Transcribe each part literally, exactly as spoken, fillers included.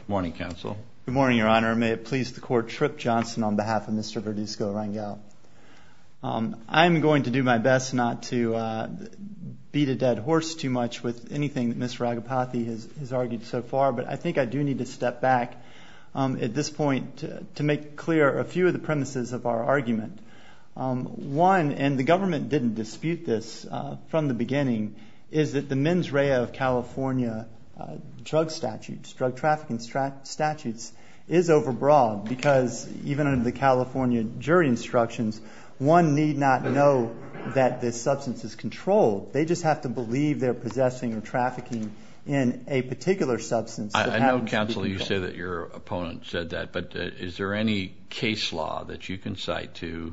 morning, counsel. Good morning, Your Honor. May it please the Court, Trip Johnson on behalf of Mister Verduzco-Rangel. Um, I'm going to do my best not to uh, beat a dead horse too much with anything that Mister Ragapathy has, has argued so far, but I think I do need to step back um, at this point to, to make clear a few of the premises of our argument. Um, one, and the government didn't dispute this uh, from the beginning, is that the mens rea of California uh, drug statutes, drug trafficking strat- statutes, is overbroad because even under the California jury instructions, one need not know that this substance is controlled. They just have to believe they're possessing or trafficking in a particular substance. I, I know, counsel, you say that your opponent said that, but uh, is there any case law that you can cite to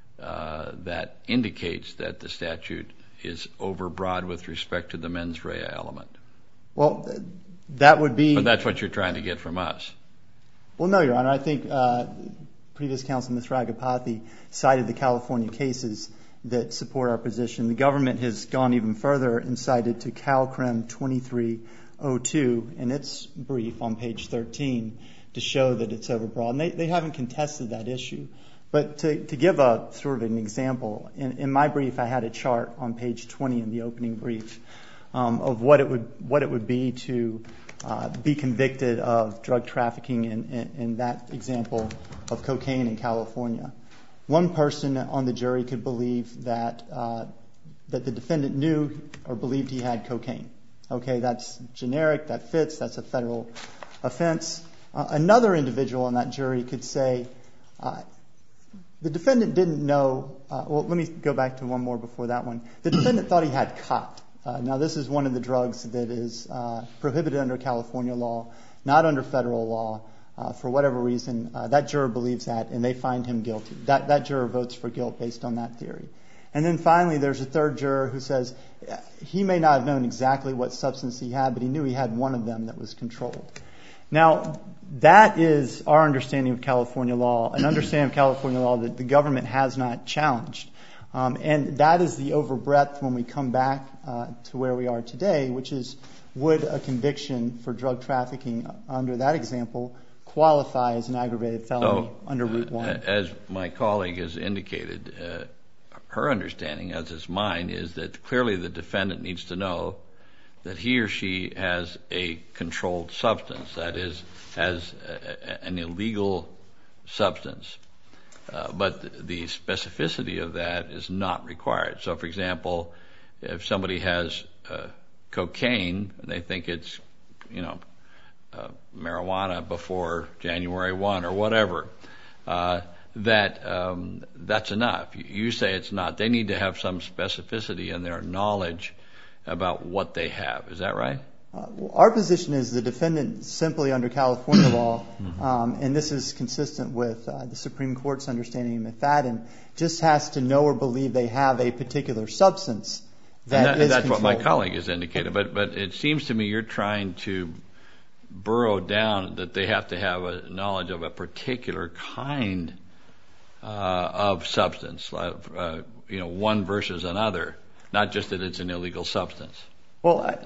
uh, that indicates that the statute is overbroad with respect to the mens rea element? Well, that would be... But that's what you're trying to get from us. Well, no, Your Honor. I think uh, previous counsel, Mister Ragapathy, cited the California cases that support our position. The government has gone even further and cited to CalCrim twenty-three oh two in its brief on page thirteen to show that it's overbroad. And they, they haven't contested that issue. But to, to give a sort of an example, in, in my brief I had a chart on page twenty in the opening brief um, of what it would what it would be to uh, be convicted of drug trafficking in, in, in that example of cocaine in California. One person on the jury could believe that uh, that the defendant knew or believed he had cocaine. Okay, that's generic, that fits, that's a federal offense. Uh, another individual on that jury could say, uh, the defendant didn't know, uh, well, let me go back to one more before that one. The defendant thought he had khat. Uh, now, this is one of the drugs that is uh, prohibited under California law, not under federal law. Uh, for whatever reason, uh, that juror believes that, and they find him guilty. That, that juror votes for guilt based on that theory. And then finally, there's a third juror who says he may not have known exactly what substance he had, but he knew he had one of them that was controlled. Now, that is our understanding of California law, an understanding of California law that the government has not challenged. Um, and that is the overbreadth when we come back uh, to where we are today, which is, would a conviction for drug trafficking under that example qualify as an aggravated felony so, under Route one? Uh, as my colleague has indicated, uh, her understanding, as is mine, is that clearly the defendant needs to know that he or she has a controlled substance, that is, has a, a, an illegal substance. Uh, but the specificity of that is not required. So, for example, if somebody has uh, cocaine and they think it's, you know, uh, marijuana before January first or whatever, uh, that um, that's enough. You say it's not. They need to have some specificity in their knowledge about what they have. Is that right? Uh, well, our position is the defendant simply under California law, um, and this is consistent with uh, the Supreme Court's understanding of McFadden, just has to know or believe they have a particular substance that, and that is That's controlled. what my colleague has indicated. But, but it seems to me you're trying to burrow down that they have to have a knowledge of a particular kind uh, of substance, uh, you know, one versus another, not just that it's an illegal substance. Well, I,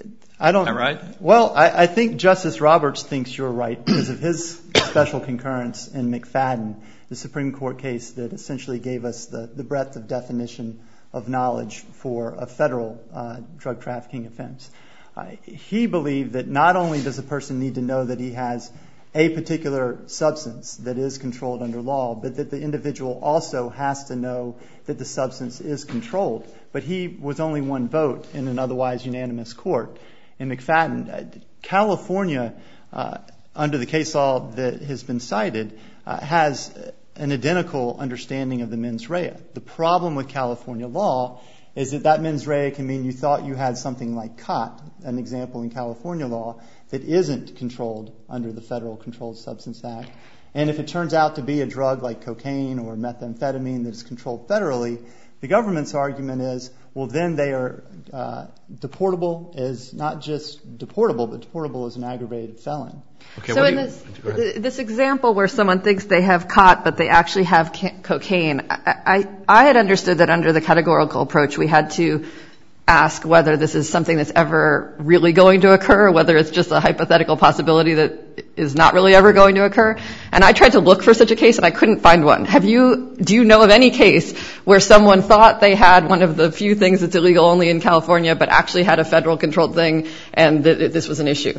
I don't. Am I right? Well, I, I think Justice Roberts thinks you're right because of his special concurrence in McFadden, the Supreme Court case that essentially gave us the, the breadth of definition of knowledge for a federal uh, drug trafficking offense. Uh, he believed that not only does a person need to know that he has a particular substance that is controlled under law, but that the individual also has to know that the substance is controlled. But he was only one vote in an otherwise unanimous court. In McFadden, California, uh, under the case law that has been cited, uh, has an identical understanding of the mens rea. The problem with California law is that that mens rea can mean you thought you had something like khat, an example in California law, that isn't controlled under the Federal Controlled Substance Act. And if it turns out to be a drug like cocaine or methamphetamine that is controlled federally, the government's argument is, well, then they are uh, deportable as not just deportable, but deportable as an aggravated felon. Okay, so in you, this, this example where someone thinks they have khat, but they actually have ca- cocaine, I, I, I had understood that under the categorical approach we had to ask whether this is something that's ever really going to occur, or whether it's just a hypothetical possibility that is not really ever going to occur. And I tried to look for such a case, and I couldn't find one. Have you, do you know of any case where someone thought they had one of the few things that's illegal only in California, but actually had a federal controlled thing, and that this was an issue?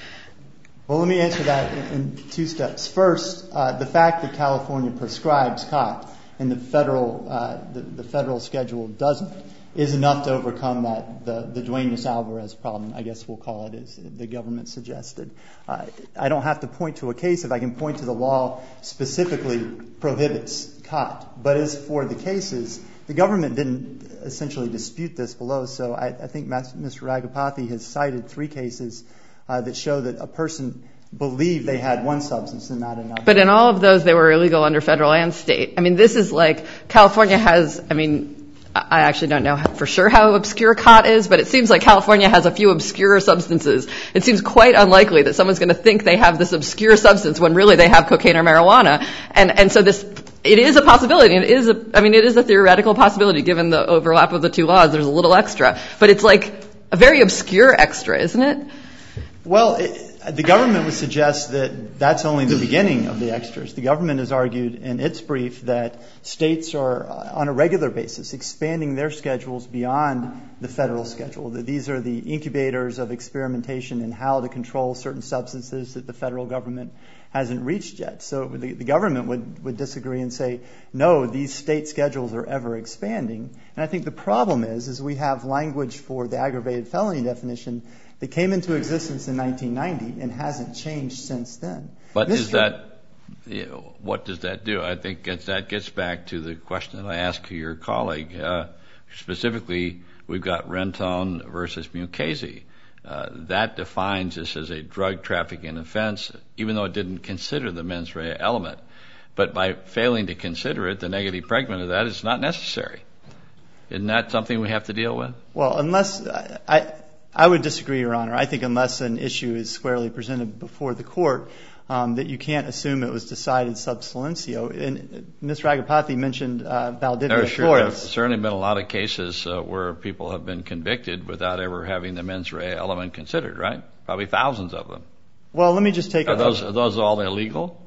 Well, let me answer that in two steps. First, uh, the fact that California prescribes cot and the federal uh, the, the federal schedule doesn't is enough to overcome that the, the Duenas-Alvarez problem, I guess we'll call it, as the government suggested. Uh, I don't have to point to a case if I can point to the law specifically prohibits cot. But as for the cases, the government didn't essentially dispute this below, so I, I think Mister Ragapathy has cited three cases uh, that show that a person believed they had one substance and not another. But in all of those, they were illegal under federal and state. I mean, this is like California has, I mean, I actually don't know for sure how obscure cot is, but it seems like California has a few obscure substances. It seems quite unlikely that someone's going to think they have this obscure substance when really they have cocaine or marijuana. And and so this, it is a possibility. It is a, I mean, it is a theoretical possibility given the overlap of the two laws. There's a little extra, but it's like a very obscure extra, isn't it? Well, it, the government would suggest that that's only the beginning of the extras. The government has argued in its brief that states are, uh, on a regular basis, expanding their schedules beyond the federal schedule, that these are the incubators of experimentation in how to control certain substances that the federal government hasn't reached yet. So the, the government would, would disagree and say, no, these state schedules are ever expanding. And I think the problem is, is we have language for the aggravated felony definition that came into existence in nineteen ninety and hasn't changed since then. But Mister is that, you know, what does that do? I think that gets back to the question that I asked your colleague. Uh, specifically, we've got Renton versus Mukasey. Uh, that defines this as a drug trafficking offense, even though it didn't consider the mens rea element. But by failing to consider it, the negative pregnant of that is not necessary. Isn't that something we have to deal with? Well, unless I, I I would disagree, Your Honor. I think unless an issue is squarely presented before the court, um, that you can't assume it was decided sub silencio. And Miz Ragapathy mentioned uh, Valdivia sure, Flores. There have certainly been a lot of cases uh, where people have been convicted without ever having the mens rea element considered, right? Probably thousands of them. Well, let me just take are a... Those, are those all illegal?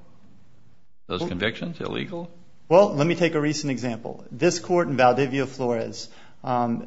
Those well, convictions illegal? Well, let me take a recent example. This court in Valdivia Flores um,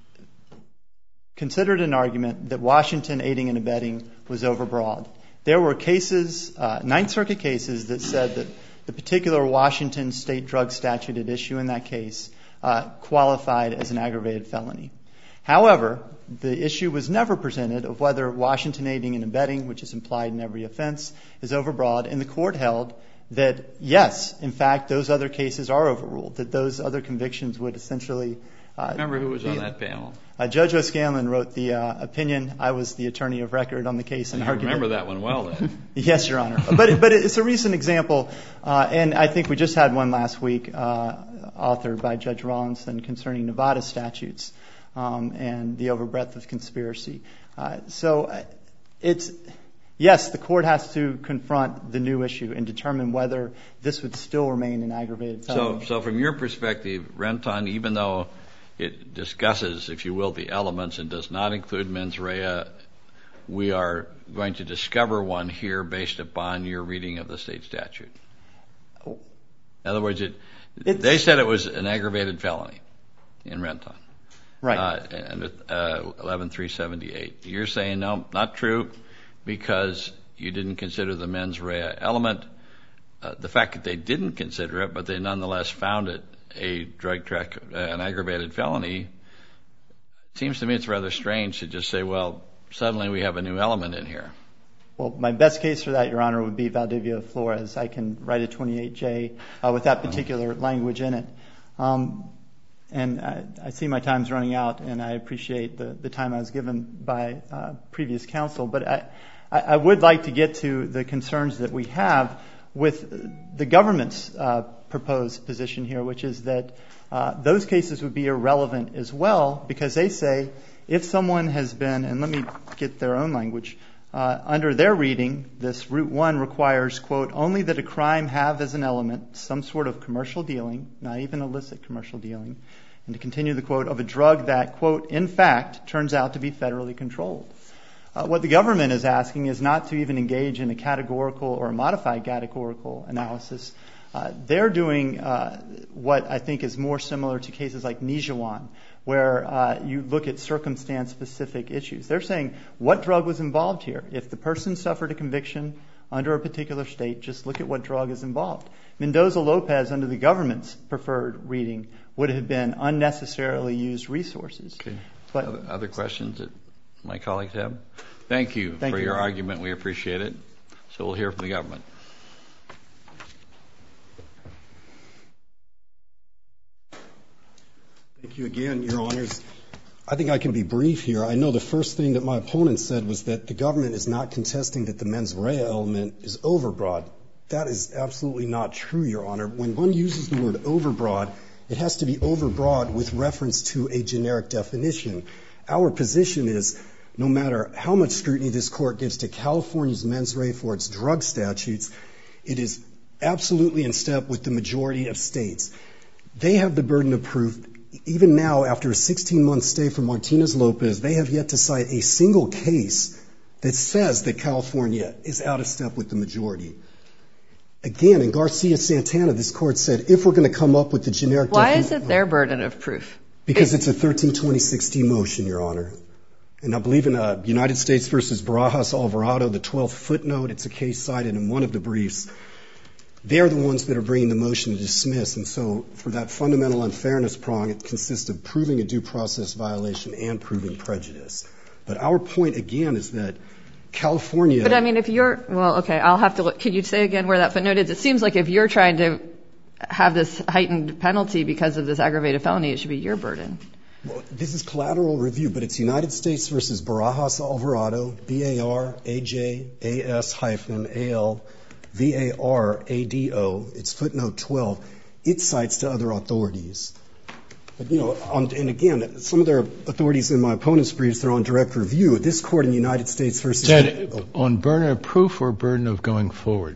considered an argument that Washington aiding and abetting was overbroad. There were cases, uh, Ninth Circuit cases, that said that the particular Washington state drug statute at issue in that case uh, qualified as an aggravated felony. However, the issue was never presented of whether Washington aiding and abetting, which is implied in every offense, is overbroad, and the court held that, yes, in fact, those other cases are overruled, that those other convictions would essentially... Uh, Remember who was on that panel? Uh, Judge O'Scanlan wrote the uh, opinion. I was the attorney of record on the case. And you remember that one well, then. Yes, Your Honor. But it, but it's a recent example, uh, and I think we just had one last week, uh, authored by Judge Rawlinson concerning Nevada statutes um, and the overbreadth of conspiracy. Uh, so it's... Yes, the court has to confront the new issue and determine whether this would still remain an aggravated felony. So, so from your perspective, Renton, even though it discusses, if you will, the elements and does not include mens rea, we are going to discover one here based upon your reading of the state statute. In other words, it, they said it was an aggravated felony in Renton. Right. Uh, and uh, eleven three seventy-eight. You're saying, no, not true, because you didn't consider the mens rea element. Uh, the fact that they didn't consider it, but they nonetheless found it a drug track, uh, an aggravated felony, it seems to me it's rather strange to just say, well, suddenly we have a new element in here. Well, my best case for that, Your Honor, would be Valdivia Flores. I can write a twenty-eight J uh, with that particular language in it. Um, and I, I see my time's running out, and I appreciate the, the time I was given by uh, previous counsel. But I, I would like to get to the concerns that we have with the government's uh, proposed position here, which is that uh, those cases would be irrelevant as well, because they say if someone has been, and let me get their own language, uh, under their reading, this Route one requires, quote, only that a crime have as an element some sort of commercial dealing, not even illicit commercial dealing, and to continue the quote, of a drug that, quote, in fact, turns out to be federally controlled. Uh, what the government is asking is not to even engage in a categorical or a modified categorical analysis. Uh, they're doing uh, what I think is more similar to cases like Nijuan, where uh, you look at circumstance-specific issues. They're saying, what drug was involved here? If the person suffered a conviction under a particular state, just look at what drug is involved. Mendoza-Lopez, under the government's preferred reading, would have been unnecessarily used resources. Okay. But other, other questions that my colleagues have? Thank you Thank for you, your Ron. argument. We appreciate it. So we'll hear from the government. Thank you again, Your Honors. I think I can be brief here. I know the first thing that my opponent said was that the government is not contesting that the mens rea element is overbroad. That is absolutely not true, Your Honor. When one uses the word overbroad, it has to be overbroad with reference to a generic definition. Our position is, no matter how much scrutiny this court gives to California's mens rea for its drug statutes, it is absolutely in step with the majority of states. They have the burden of proof. Even now, after a sixteen-month stay for Martinez-Lopez, they have yet to cite a single case that says that California is out of step with the majority. Again, in Garcia-Santana, this court said, if we're going to come up with the generic Why definition... is it their burden of proof? Because it's a thirteen twenty sixty motion, Your Honor. And I believe in uh, United States versus Barajas Alvarado, the twelfth footnote, it's a case cited in one of the briefs. They're the ones that are bringing the motion to dismiss. And so for that fundamental unfairness prong, it consists of proving a due process violation and proving prejudice. But our point, again, is that California... But, I mean, if you're... Well, okay, I'll have to look. Could you say again where that footnote is? It seems like if you're trying to have this heightened penalty because of this aggravated felony, it should be your burden. Well, this is collateral review, but it's United States versus Barajas Alvarado, B A R A J A S hyphen A L V A R A D O. It's footnote twelve. It cites to other authorities. But, you know, on, and again, some of their authorities in my opponent's briefs, they're on direct review. This court in the United States versus... Is that on burden of proof or burden of going forward?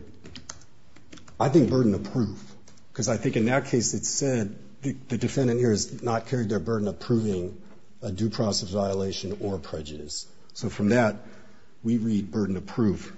I think burden of proof, because I think in that case it said the, the defendant here has not carried their burden of proving a due process violation or prejudice. So from that, we read burden of proof.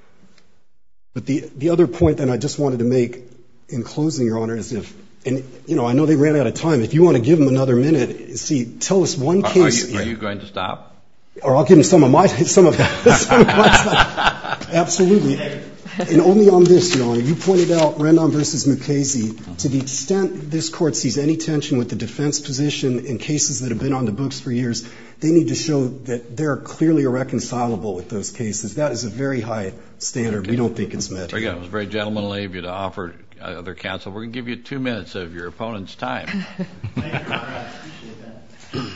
But the, the other point that I just wanted to make in closing, Your Honor, is if, and, you know, I know they ran out of time. If you want to give them another minute, see, tell us one Are, case. are, you, are you going to stop? Or I'll give them some of my, some of, some of my stuff. Absolutely. And only on this, Your Honor, you pointed out Rendon versus Mukasey. To the extent this court sees any tension with the defense position in cases that have been on the books for years, they need to show that they're clearly irreconcilable with those cases. That is a very high standard. Okay. We don't think it's met. Very good. It was very gentlemanly of you to offer other counsel. We're going to give you two minutes of your opponent's time. Thank you, Your Honor. I appreciate that.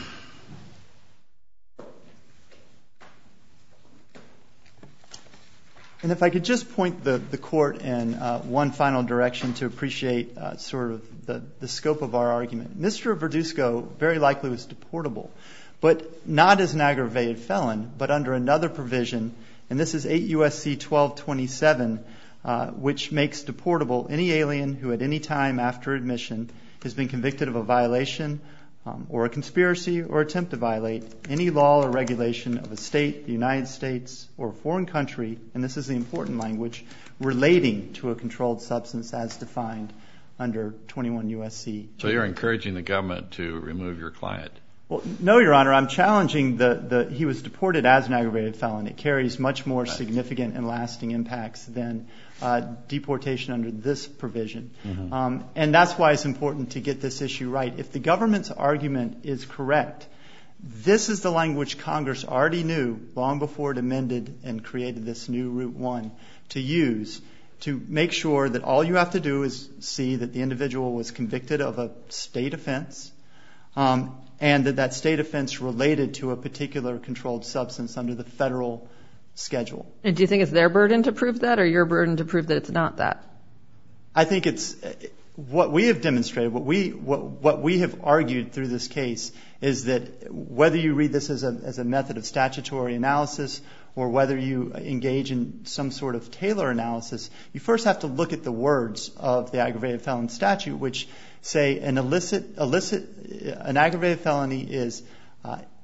And if I could just point the, the court in uh, one final direction to appreciate uh, sort of the, the scope of our argument. Mister Verduzco very likely was deportable, but not as an aggravated felon, but under another provision, and this is eight U S C twelve twenty-seven, uh, which makes deportable any alien who at any time after admission has been convicted of a violation Um, or a conspiracy or attempt to violate any law or regulation of a state, the United States, or a foreign country, and this is the important language, relating to a controlled substance as defined under twenty-one U S C. So you're encouraging the government to remove your client? Well, no, Your Honor. I'm challenging the, the he was deported as an aggravated felon. It carries much more right. significant and lasting impacts than uh, deportation under this provision. Mm-hmm. Um, and that's why it's important to get this issue right. If the government's argument is correct, this is the language Congress already knew long before it amended and created this new Route one to use to make sure that all you have to do is see that the individual was convicted of a state offense, um, and that that state offense related to a particular controlled substance under the federal schedule. And do you think it's their burden to prove that, or your burden to prove that it's not that? I think it's what we have demonstrated, what we what, what we have argued through this case is that whether you read this as a as a method of statutory analysis or whether you engage in some sort of Taylor analysis, you first have to look at the words of the aggravated felon statute, which say an illicit, illicit, an aggravated felony is uh,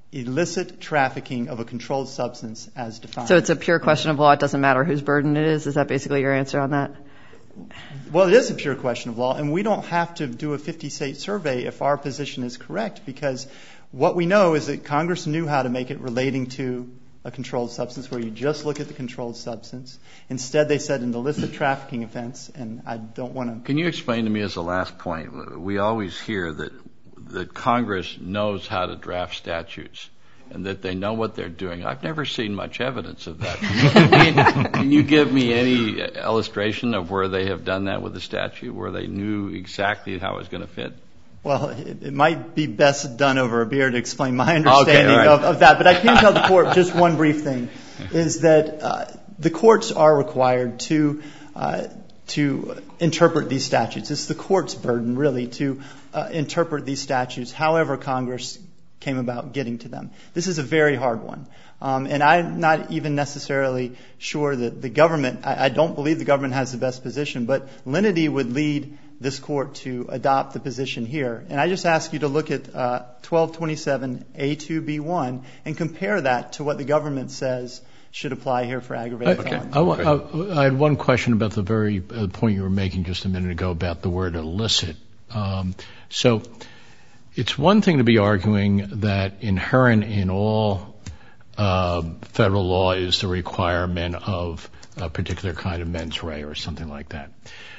illicit trafficking of a controlled substance as defined. So it's a pure question of law. It doesn't matter whose burden it is. Is that basically your answer on that? Well, it is a pure question of law, and we don't have to do a fifty-state survey if our position is correct, because what we know is that Congress knew how to make it relating to a controlled substance, where you just look at the controlled substance. Instead, they said an illicit trafficking offense, and I don't want to... Can you explain to me as a last point, we always hear that that Congress knows how to draft statutes and that they know what they're doing. I've never seen much evidence of that. Can you give me, can you give me any illustration of where they have done that with the statute, where they knew exactly how it was going to fit? Well, it, it might be best done over a beer to explain my understanding okay, right. of, of that. But I can tell the court just one brief thing, is that uh, the courts are required to uh, to interpret these statutes. It's the court's burden, really, to uh, interpret these statutes however Congress came about getting to them. This is a very hard one. Um, and I'm not even necessarily sure that the government, I, I don't believe the government has the best position, but lenity would lead this court to adopt the position here. And I just ask you to look at uh, twelve twenty-seven A two B one and compare that to what the government says should apply here for aggravated okay. felony. I, I, I had one question about the very uh, point you were making just a minute ago about the word illicit. Um, so it's one thing to be arguing that inherent in all uh, federal law is the requirement of a particular kind of mens rea or something like that.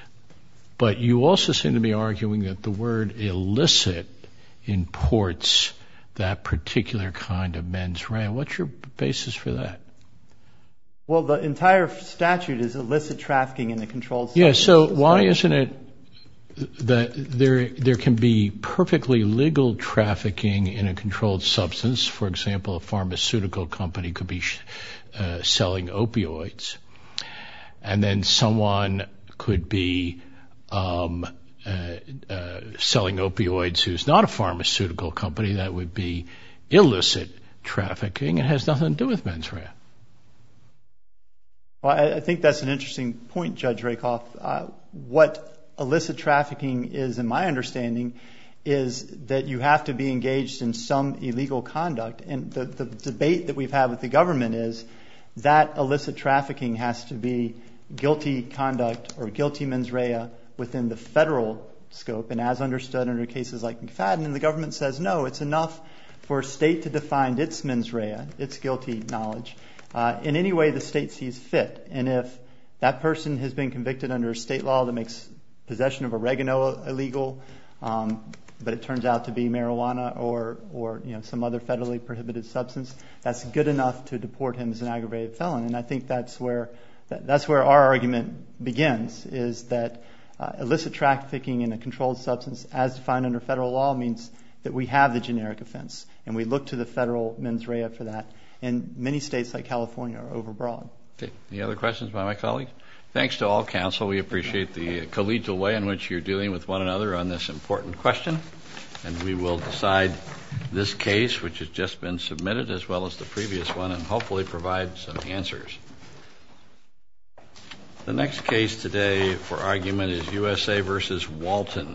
But you also seem to be arguing that the word illicit imports that particular kind of mens rea. What's your basis for that? Well, the entire statute is illicit trafficking in a controlled substance. Yeah, so why isn't it that there there can be perfectly legal trafficking in a controlled substance? For example, a pharmaceutical company could be uh, selling opioids, and then someone could be um, uh, uh, selling opioids who's not a pharmaceutical company. That would be illicit trafficking. It has nothing to do with mens rea. Well, I, I think that's an interesting point, Judge Rakoff. Uh, what illicit trafficking is, in my understanding, is that you have to be engaged in some illegal conduct. And the, the debate that we've had with the government is that illicit trafficking has to be guilty conduct or guilty mens rea within the federal scope, and as understood under cases like McFadden. And the government says, no, it's enough for a state to define its mens rea, its guilty knowledge, uh, in any way the state sees fit. And if that person has been convicted under a state law that makes possession of oregano illegal, um, but it turns out to be marijuana or, or you know, some other federally prohibited substance, that's good enough to deport him as an aggravated felon. And I think that's where that, that's where our argument begins, is that uh, illicit trafficking in a controlled substance, as defined under federal law, means that we have the generic offense, and we look to the federal mens rea for that. And many states like California are overbroad. Okay. Any other questions by my colleagues? Thanks to all counsel. We appreciate the collegial way in which you're dealing with one another on this important question. And we will decide this case, which has just been submitted, as well as the previous one, and hopefully provide some answers. The next case today for argument is U S A versus Walton.